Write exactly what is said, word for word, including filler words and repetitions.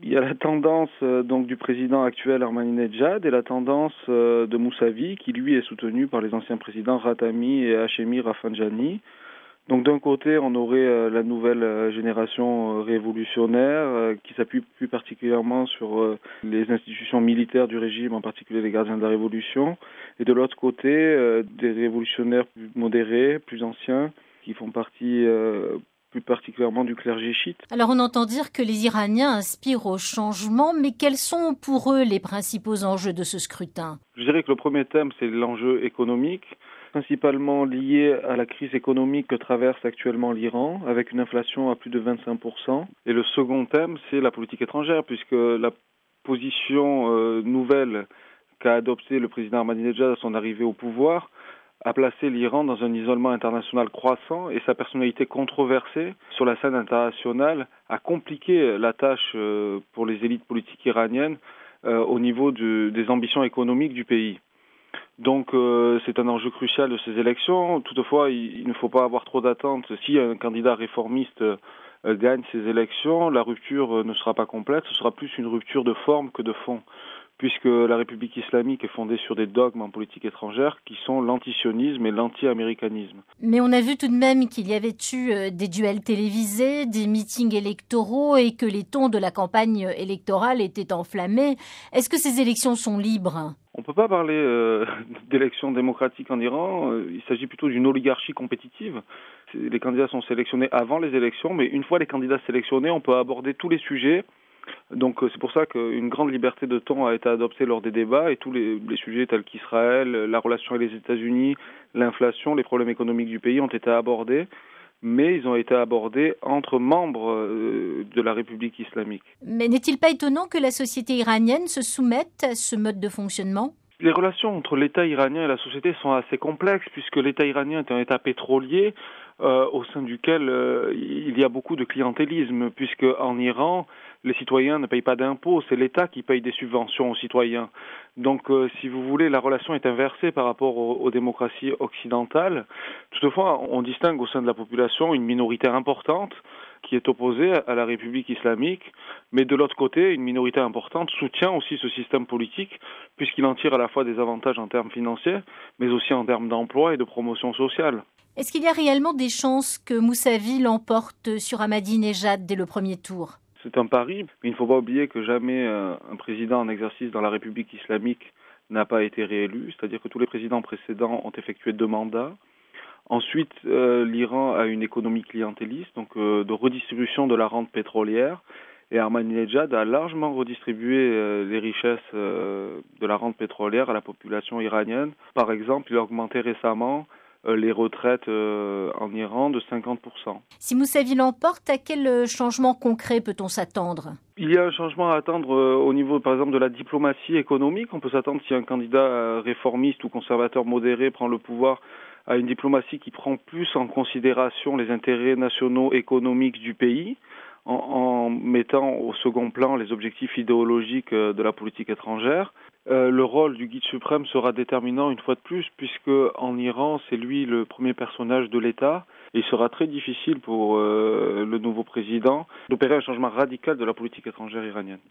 Il y a la tendance euh, donc du président actuel Ahmadinejad et la tendance euh, de Moussavi qui lui est soutenu par les anciens présidents Khatami et Hachemi Rafsanjani. Donc d'un côté, on aurait euh, la nouvelle euh, génération euh, révolutionnaire euh, qui s'appuie plus particulièrement sur euh, les institutions militaires du régime, en particulier les gardiens de la révolution. Et de l'autre côté, euh, des révolutionnaires plus modérés, plus anciens, qui font partie euh, plus particulièrement du clergé chiite. Alors on entend dire que les Iraniens aspirent au changement, mais quels sont pour eux les principaux enjeux de ce scrutin ? Je dirais que le premier thème, c'est l'enjeu économique, principalement lié à la crise économique que traverse actuellement l'Iran, avec une inflation à plus de vingt-cinq pour cent. Et le second thème, c'est la politique étrangère, puisque la position euh, nouvelle qu'a adoptée le président Ahmadinejad à son arrivée au pouvoir a placé l'Iran dans un isolement international croissant et sa personnalité controversée sur la scène internationale a compliqué la tâche euh, pour les élites politiques iraniennes euh, au niveau de, des ambitions économiques du pays. Donc euh, c'est un enjeu crucial de ces élections. Toutefois, il, il ne faut pas avoir trop d'attentes. Si un candidat réformiste euh, gagne ces élections, la rupture euh, ne sera pas complète. Ce sera plus une rupture de forme que de fond, puisque la République islamique est fondée sur des dogmes en politique étrangère qui sont l'antisionisme et l'anti-américanisme. Mais on a vu tout de même qu'il y avait eu des duels télévisés, des meetings électoraux et que les tons de la campagne électorale étaient enflammés. Est-ce que ces élections sont libres ? On ne peut pas parler euh, d'élections démocratiques en Iran. Il s'agit plutôt d'une oligarchie compétitive. Les candidats sont sélectionnés avant les élections, mais une fois les candidats sélectionnés, on peut aborder tous les sujets. Donc c'est pour ça qu'une grande liberté de ton a été adoptée lors des débats et tous les, les sujets tels qu'Israël, la relation avec les États-Unis, l'inflation, les problèmes économiques du pays ont été abordés, mais ils ont été abordés entre membres de la République islamique. Mais n'est-il pas étonnant que la société iranienne se soumette à ce mode de fonctionnement ? Les relations entre l'État iranien et la société sont assez complexes puisque l'État iranien est un État pétrolier euh, au sein duquel euh, il y a beaucoup de clientélisme puisque en Iran, les citoyens ne payent pas d'impôts, c'est l'État qui paye des subventions aux citoyens. Donc euh, si vous voulez, la relation est inversée par rapport aux, aux démocraties occidentales. Toutefois, on distingue au sein de la population une minorité importante qui est opposée à la République islamique, mais de l'autre côté, une minorité importante soutient aussi ce système politique, puisqu'il en tire à la fois des avantages en termes financiers, mais aussi en termes d'emploi et de promotion sociale. Est-ce qu'il y a réellement des chances que Moussavi l'emporte sur Ahmadinejad dès le premier tour ? C'est un pari, mais il ne faut pas oublier que jamais un président en exercice dans la République islamique n'a pas été réélu, c'est-à-dire que tous les présidents précédents ont effectué deux mandats. Ensuite, euh, l'Iran a une économie clientéliste, donc euh, de redistribution de la rente pétrolière. Et Ahmadinejad a largement redistribué euh, les richesses euh, de la rente pétrolière à la population iranienne. Par exemple, il a augmenté récemment euh, les retraites euh, en Iran de cinquante pour cent. Si Moussavi l'emporte, à quel changement concret peut-on s'attendre ? Il y a un changement à attendre euh, au niveau, par exemple, de la diplomatie économique. On peut s'attendre si un candidat euh, réformiste ou conservateur modéré prend le pouvoir à une diplomatie qui prend plus en considération les intérêts nationaux économiques du pays, en, en mettant au second plan les objectifs idéologiques de la politique étrangère. Euh, le rôle du guide suprême sera déterminant une fois de plus, puisque en Iran, c'est lui le premier personnage de l'État. Et il sera très difficile pour euh, le nouveau président d'opérer un changement radical de la politique étrangère iranienne.